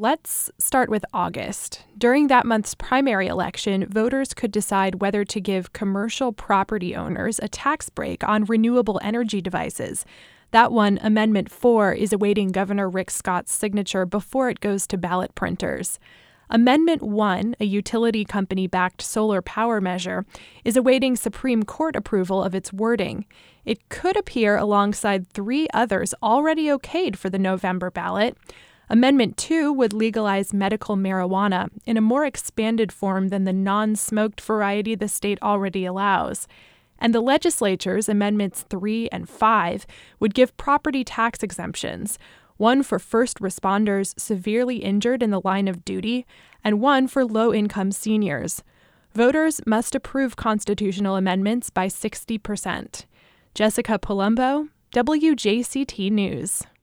Let's start with August. During that month's primary election, voters could decide whether to give commercial property owners a tax break on renewable energy devices. That one, Amendment 4, is awaiting Governor Rick Scott's signature before it goes to ballot printers. Amendment 1, a utility company-backed solar power measure, is awaiting Supreme Court approval of its wording. It could appear alongside 3 others already okayed for the November ballot. Amendment 2 would legalize medical marijuana in a more expanded form than the non-smoked variety the state already allows. And the legislature's Amendments 3 and 5 would give property tax exemptions, one for first responders severely injured in the line of duty, and one for low-income seniors. Voters must approve constitutional amendments by 60%. Jessica Palumbo, WJCT News.